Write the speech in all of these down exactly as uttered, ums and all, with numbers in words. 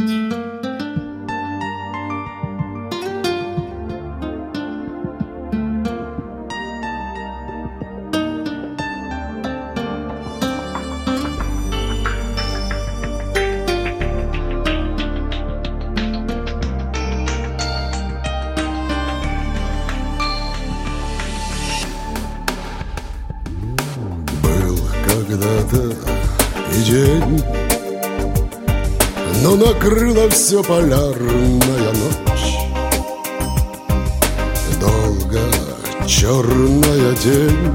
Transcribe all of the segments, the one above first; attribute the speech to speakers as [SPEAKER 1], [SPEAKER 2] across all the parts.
[SPEAKER 1] Когда-то и день, но накрыла все полярная ночь. Долго черная тень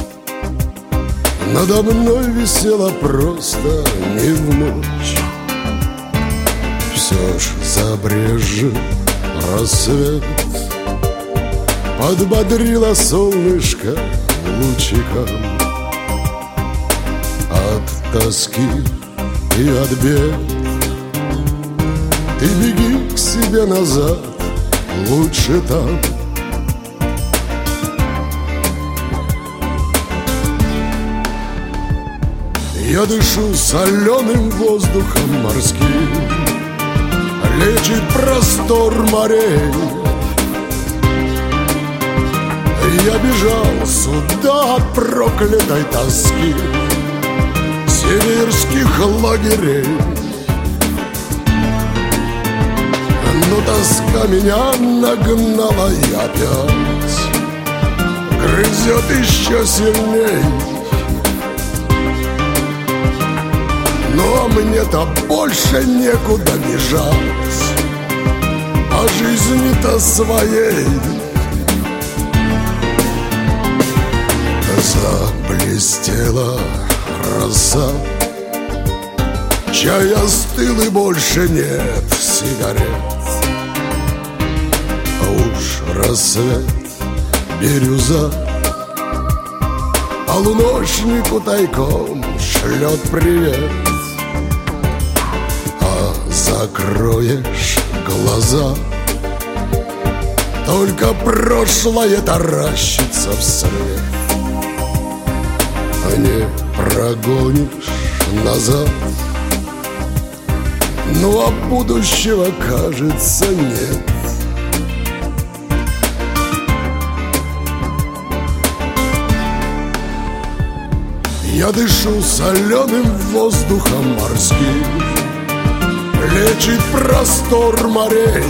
[SPEAKER 1] надо мной висела просто не в мочь. Все ж забрежил рассвет, подбодрило солнышко лучиком. От тоски и от бед ты беги к себе назад, лучше там. Я дышу соленым воздухом морским, лечит простор морей. Я бежал сюда от проклятой тоски сибирских лагерей. Но тоска меня нагнала и опять грызет еще сильней. Но мне-то больше некуда бежать по жизни-то своей. Заблестела роса, чай остыл и больше нет сигарет. А уж рассвет, бирюза полуночнику тайком шлет привет. А закроешь глаза, только прошлое таращится вслед. А не прогонишь назад, ну а будущего, кажется, нет. Я дышу соленым воздухом морским, лечит простор морей.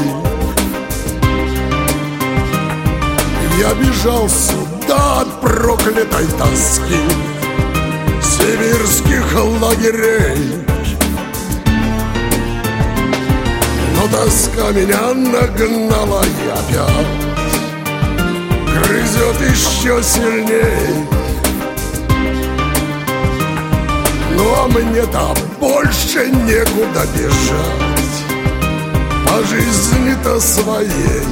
[SPEAKER 1] Я бежал сюда от проклятой тоски сибирских лагерей. Но тоска меня нагнала и опять грызет еще сильней. Ну а мне-то больше некуда бежать по жизни-то своей.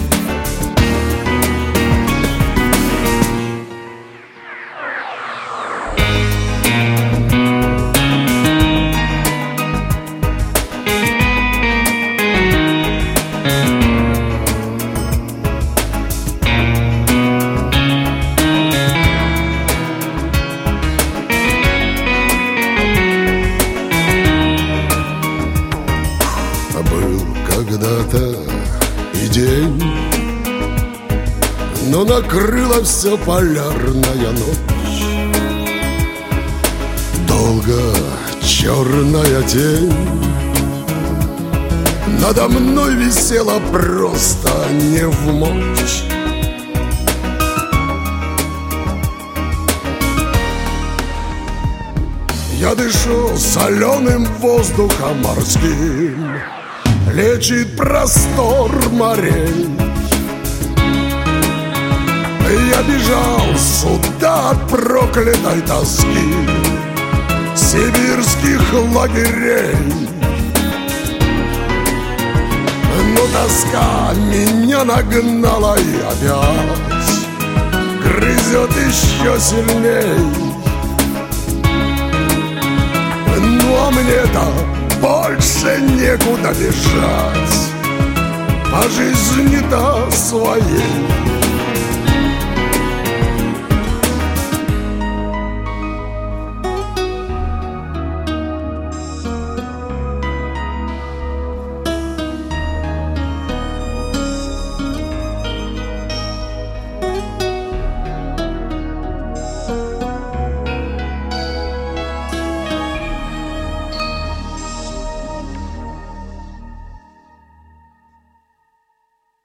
[SPEAKER 1] Был когда-то и день, но накрыла все полярная ночь. Долго черная тень надо мной висела просто не в мочь. Я дышу соленым воздухом морским, лечит простор морей. Я бежал сюда от проклятой тоски сибирских лагерей. Но тоска меня нагнала и опять грызет еще сильней. Ну а мне-то больше некуда бежать по жизни-то своей.